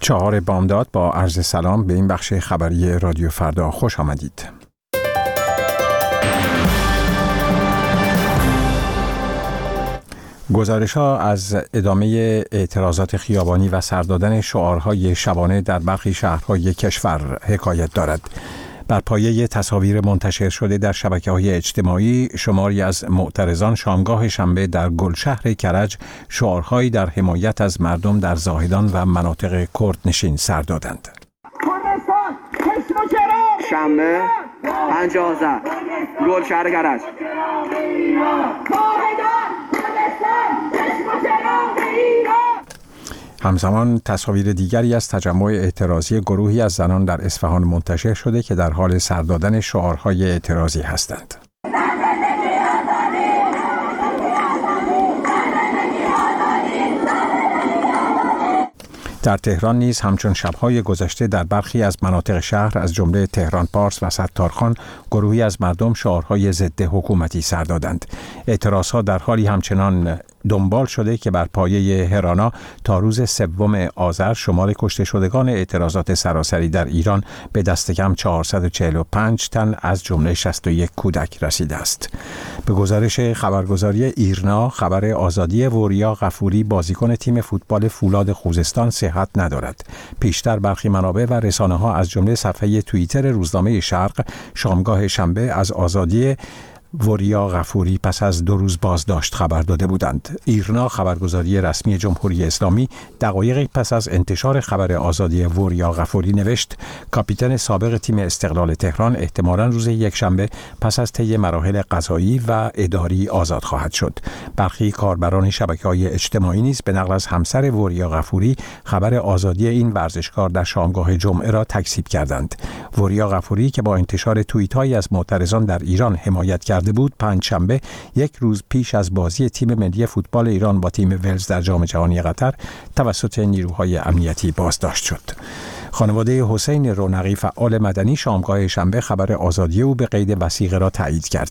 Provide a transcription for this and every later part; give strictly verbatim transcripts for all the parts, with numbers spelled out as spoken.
چهار بامداد با عرض سلام به این بخش خبری رادیو فردا خوش آمدید. گزارش‌ها از ادامه اعتراضات خیابانی و سر دادن شعارهای شبانه در برخی شهرهای کشور حکایت دارد. بر پایه تصاویر منتشر شده در شبکه‌های اجتماعی، شماری از معترضان شامگاه شنبه در گلشهر کرج شعارهایی در حمایت از مردم در زاهدان و مناطق کردنشین سر دادند. شنبه پنجازده گلشهر کرج. همزمان تصاویر دیگری از تجمع اعتراضی گروهی از زنان در اصفهان منتشر شده که در حال سر دادن شعارهای اعتراضی هستند. در تهران نیز همچون شب‌های گذشته در برخی از مناطق شهر از جمله تهران پارس و ستارخان گروهی از مردم شعارهای ضد حکومتی سر دادند. اعتراضها در حالی همچنان دنبال شده که بر پایه هرانا تا روز سوم آذر شمار کشته شدگان اعتراضات سراسری در ایران به دست کم چهارصد و چهل و پنج تن از جمله شصت و یک کودک رسیده است. به گزارش خبرگزاری ایرنا، خبر آزادی وریا غفوری بازیکن تیم فوتبال فولاد خوزستان صحت ندارد. پیشتر برخی منابع و رسانه‌ها از جمله صفحه توییتر روزنامه شرق شامگاه شنبه از آزادی وریا غفوری پس از دو روز بازداشت خبر داده بودند. ایرنا، خبرگزاری رسمی جمهوری اسلامی، دقایقی پس از انتشار خبر آزادی وریا غفوری نوشت کاپیتان سابق تیم استقلال تهران احتمالاً روز یکشنبه پس از طی مراحل قضایی و اداری آزاد خواهد شد. برخی کاربران شبکه‌های اجتماعی نیز به نقل از همسر وریا غفوری خبر آزادی این ورزشکار در شامگاه جمعه را تکذیب کردند. وریا غفوری که با انتشار توییت‌هایی از معترضان در ایران حمایت کرده بود، پنجشنبه یک روز پیش از بازی تیم ملی فوتبال ایران با تیم ولز در جام جهانی قطر توسط نیروهای امنیتی بازداشت شد. خانواده حسین رونقی فعال مدنی شامگاه شنبه خبر آزادی او به قید وثیقه را تایید کرد.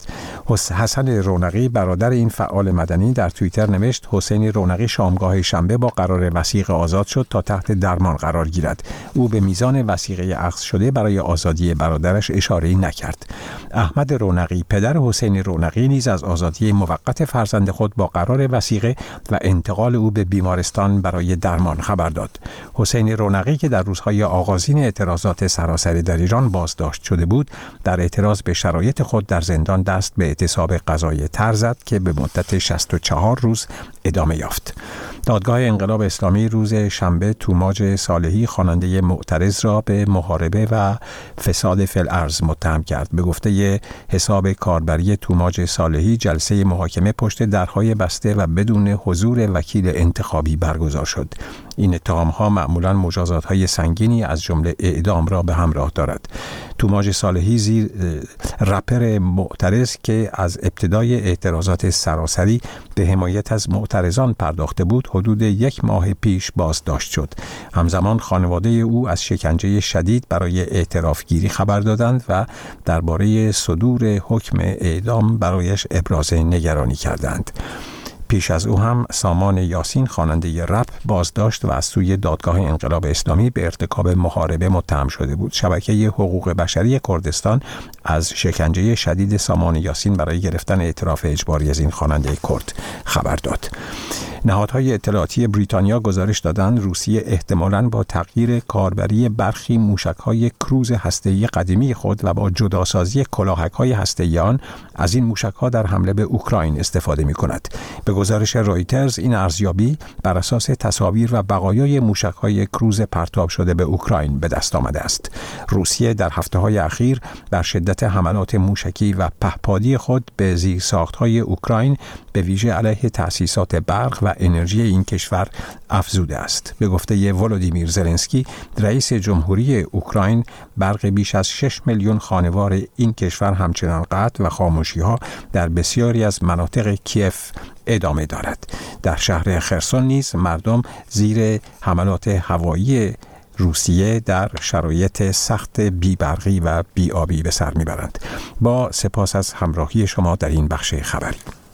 حسن رونقی برادر این فعال مدنی در توییتر نوشت حسین رونقی شامگاه شنبه با قرار وثیقه آزاد شد تا تحت درمان قرار گیرد. او به میزان وثیقه اخذ شده برای آزادی برادرش اشاره‌ای نکرد. احمد رونقی پدر حسین رونقی نیز از آزادی موقت فرزند خود با قرار وثیقه و انتقال او به بیمارستان برای درمان خبر داد. حسین رونقی که در روزهای آغازین اعتراضات سراسری در ایران بازداشت شده بود، در اعتراض به شرایط خود در زندان دست به اعتصاب قضای تر زد که به مدت شصت و چهار روز ادامه یافت. دادگاه انقلاب اسلامی روز شنبه توماج صالحی خواننده معترض را به محاربه و فساد فی الارض متهم کرد. به گفته حساب کاربری توماج صالحی، جلسه محاکمه پشت درهای بسته و بدون حضور وکیل انتخابی برگزار شد. این اتهام‌ها معمولاً مجازات‌های سنگینی از جمله اعدام را به همراه دارد. توماج صالحی زیر رپر معترض که از ابتدای اعتراضات سراسری به حمایت از معترضان پرداخته بود، حدود یک ماه پیش بازداشت شد. همزمان خانواده او از شکنجه شدید برای اعتراف گیری خبر دادند و درباره صدور حکم اعدام برایش ابراز نگرانی کردند. پیش از او هم سامان یاسین خواننده رپ بازداشت و از سوی دادگاه انقلاب اسلامی به ارتکاب محاربه متهم شده بود. شبکه حقوق بشری کردستان از شکنجه شدید سامان یاسین برای گرفتن اعتراف اجباری از این خواننده کرد خبر داد. نهادهای اطلاعاتی بریتانیا گزارش دادند روسیه احتمالاً با تغییر کاربری برخی موشک‌های کروز هسته‌ای قدیمی خود و با جداسازی کلاهک‌های هسته‌ای آن از این موشک‌ها در حمله به اوکراین استفاده می‌کند. به گزارش رایترز این ارزیابی بر اساس تصاویر و بقایای موشک‌های کروز پرتاب شده به اوکراین به دست آمده است. روسیه در هفته‌های اخیر بر شدت حملات موشکی و پهپادی خود به زیرساخت‌های اوکراین به ویژه علیه تأسیسات برق و انرژی این کشور افزوده است. به گفته ولودیمیر زلنسکی رئیس جمهوری اوکراین، برق بیش از شش میلیون خانوار این کشور همچنان قطع و خاموشی‌ها در بسیاری از مناطق کیف ادامه دارد. در شهر خرسون نیز مردم زیر حملات هوایی روسیه در شرایط سخت بی‌برقی و بی‌آبی به سر میبرند. با سپاس از همراهی شما در این بخش خبری.